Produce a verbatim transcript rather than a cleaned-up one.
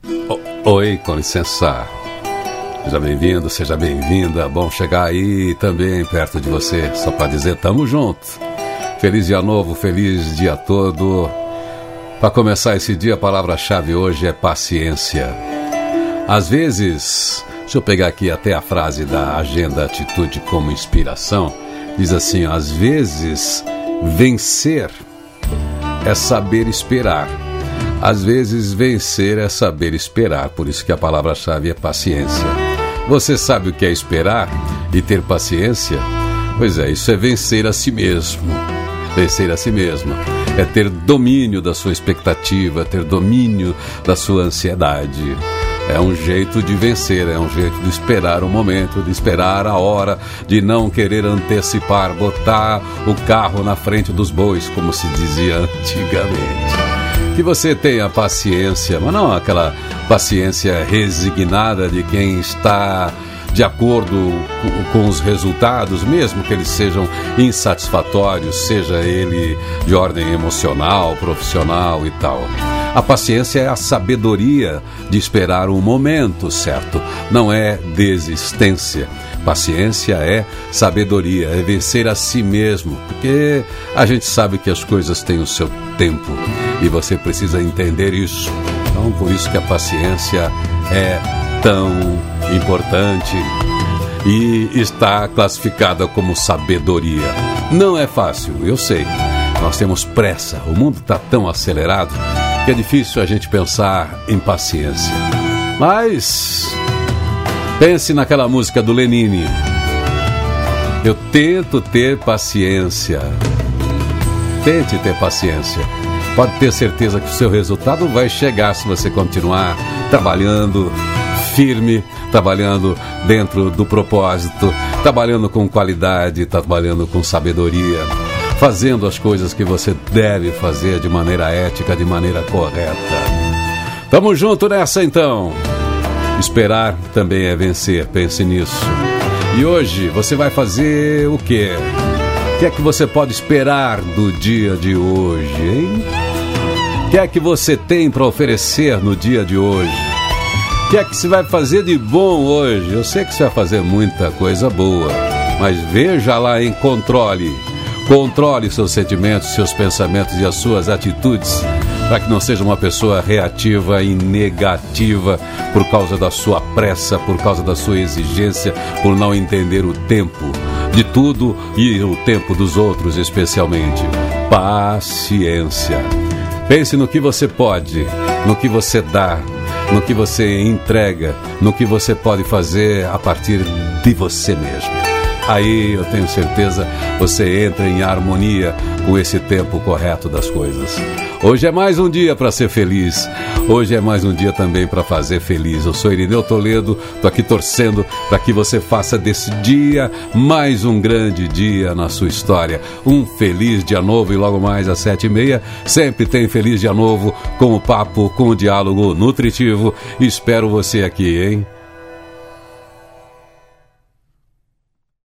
O- Oi, com licença. Seja bem-vindo, seja bem-vinda. Bom chegar aí também perto de você, só para dizer tamo junto. Feliz dia novo, feliz dia todo. Para começar esse dia, a palavra-chave hoje é paciência. Às vezes, deixa eu pegar aqui até a frase da Agenda Atitude como inspiração. Diz assim, às vezes, vencer é saber esperar. Às vezes, vencer é saber esperar. Por isso que a palavra-chave é paciência. Você sabe o que é esperar e ter paciência? Pois é, isso é vencer a si mesmo. Vencer a si mesmo. É ter domínio da sua expectativa, ter domínio da sua ansiedade. É um jeito de vencer, é um jeito de esperar o momento, de esperar a hora, de não querer antecipar, botar o carro na frente dos bois, como se dizia antigamente. Que você tenha paciência, mas não aquela paciência resignada de quem está de acordo com os resultados, mesmo que eles sejam insatisfatórios, seja ele de ordem emocional, profissional e tal. A paciência é a sabedoria de esperar o momento certo, não é desistência. Paciência é sabedoria, é vencer a si mesmo, porque a gente sabe que as coisas têm o seu tempo e você precisa entender isso. Então, por isso que a paciência é tão importante e está classificada como sabedoria. Não é fácil, eu sei. Nós temos pressa, o mundo está tão acelerado que é difícil a gente pensar em paciência. Mas pense naquela música do Lenine. Eu tento ter paciência. Tente ter paciência. Pode ter certeza que o seu resultado vai chegar se você continuar trabalhando firme, trabalhando dentro do propósito, trabalhando com qualidade, trabalhando com sabedoria, fazendo as coisas que você deve fazer de maneira ética, de maneira correta. Tamo junto nessa então. Esperar também é vencer, pense nisso. E hoje você vai fazer o quê? O que é que você pode esperar do dia de hoje, hein? O que é que você tem para oferecer no dia de hoje? O que é que você vai fazer de bom hoje? Eu sei que você vai fazer muita coisa boa, mas veja lá em controle. Controle seus sentimentos, seus pensamentos e as suas atitudes, para que não seja uma pessoa reativa e negativa por causa da sua pressa, por causa da sua exigência, por não entender o tempo de tudo e o tempo dos outros, especialmente. Paciência. Pense no que você pode, no que você dá, no que você entrega, no que você pode fazer a partir de você mesmo. Aí eu tenho certeza você entra em harmonia com esse tempo correto das coisas. Hoje é mais um dia para ser feliz. Hoje é mais um dia também para fazer feliz. Eu sou Irineu Toledo, tô aqui torcendo para que você faça desse dia mais um grande dia na sua história. Um feliz dia novo e logo mais às sete e meia sempre tem feliz dia novo com o papo, com o diálogo nutritivo. Espero você aqui, hein?